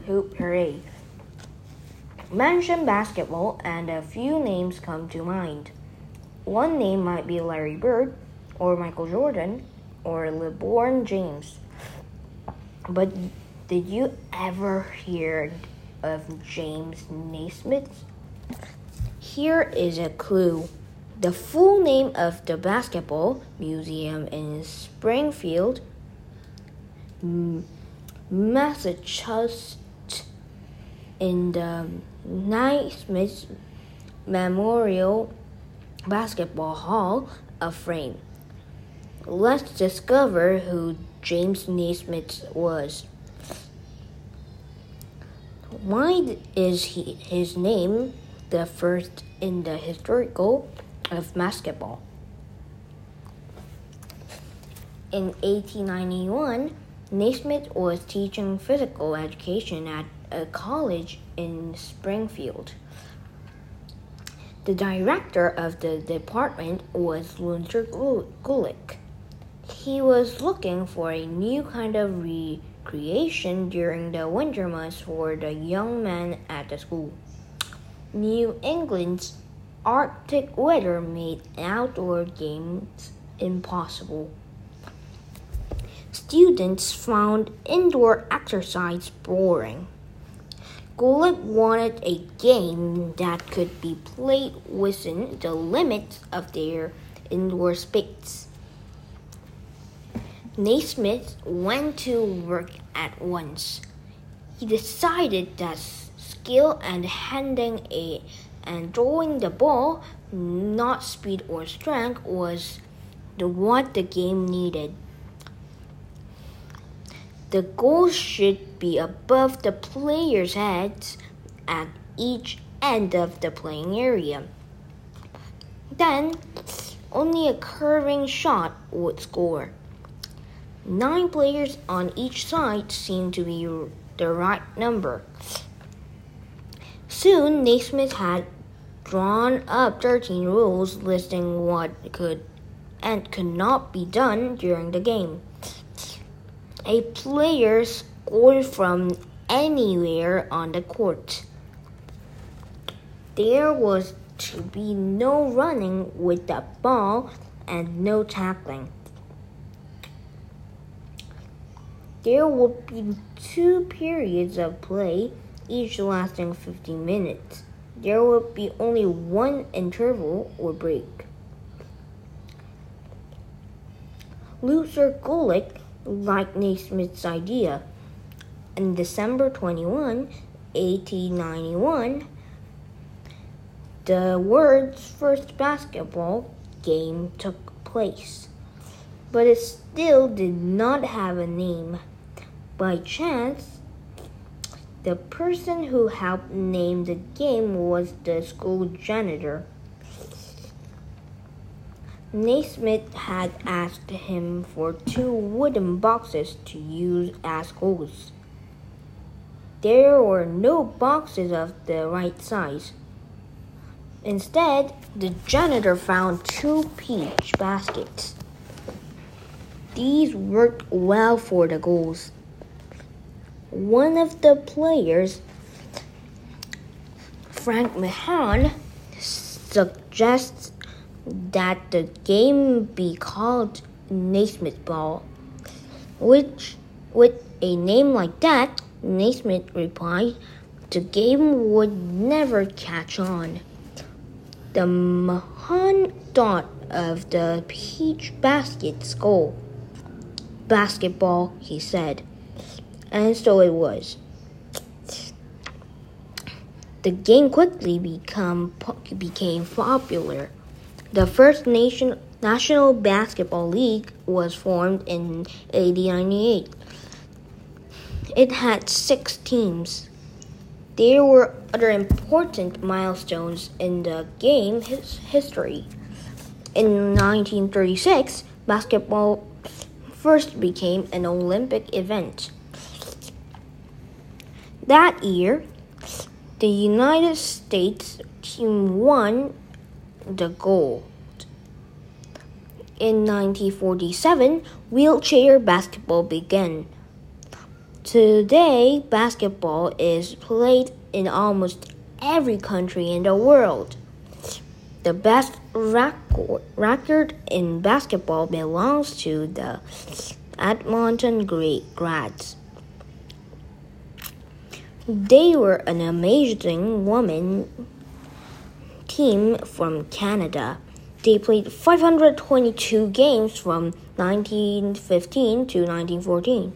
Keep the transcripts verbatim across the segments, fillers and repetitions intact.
hoop parade. Mention basketball and a few names come to mind. One name might be Larry Bird, or Michael Jordan, or LeBron James. But did you ever hear of James Naismith? Here is a clue. The full name of the Basketball Museum in Springfield, Massachusetts, in the Naismith Memorial Basketball Hall of Fame. Let's discover who James Naismith was. Why is he, his name the first in the historical of basketball? In eighteen ninety-one, Naismith was teaching physical education at a college in Springfield. The director of the department was Luther Gulick. He was looking for a new kind of recreation during the winter months for the young men at the school. New England's Arctic weather made outdoor games impossible. Students found indoor exercise boring. Gulick wanted a game that could be played within the limits of their indoor space. Naismith went to work at once. He decided that skill and handling a and throwing the ball, not speed or strength, was the, what the game needed. The goal should be above the players' heads at each end of the playing area. Then, only a curving shot would score. Nine players on each side seemed to be the right number. Soon, Naismith had drawn up thirteen rules listing what could and could not be done during the game. A player scored from anywhere on the court. There was to be no running with the ball and no tackling. There would be two periods of play, each lasting fifteen minutes. There would be only one interval or break. Luther Gulick liked Naismith's idea. On December twenty-first, eighteen ninety-one, the world's first basketball game took place, but it still did not have a name. By chance, the person who helped name the game was the school janitor. Naismith had asked him for two wooden boxes to use as goals. There were no boxes of the right size. Instead, the janitor found two peach baskets. These worked well for the goals. One of the players, Frank Mahon, suggests that the game be called Naismith Ball, which, with a name like that, Naismith replied, the game would never catch on. The Mahon thought of the peach basket's goal. Basketball, he said, and so it was. The game quickly become, became popular. The first nation, National Basketball League was formed in eighteen ninety-eight. It had six teams. There were other important milestones in the game's history. In nineteen thirty-six, basketball first became an Olympic event. That year, the United States team won the gold. In nineteen forty-seven, wheelchair basketball began. Today, basketball is played in almost every country in the world. The best record, record in basketball belongs to the Edmonton Grads. They were an amazing women team from Canada. They played five hundred twenty-two games from nineteen fifteen to nineteen fourteen.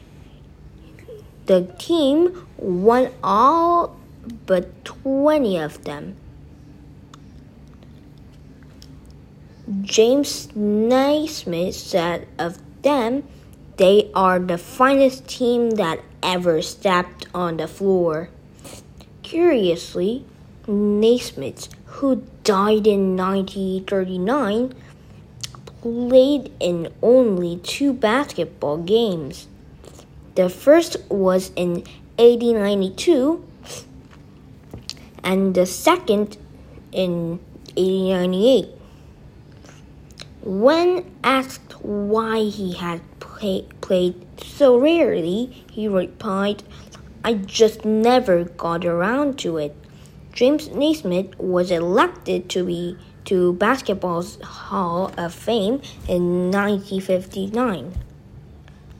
The team won all but twenty of them. James Naismith said of them, "They are the finest team that ever stepped on the floor." Curiously, Naismith, who died in nineteen thirty-nine, played in only two basketball games. The first was in eighteen ninety-two and the second in eighteen ninety-eight. When asked why he had play, played so rarely, he replied, "I just never got around to it." James Naismith was elected to be to Basketball's Hall of Fame in nineteen fifty-nine.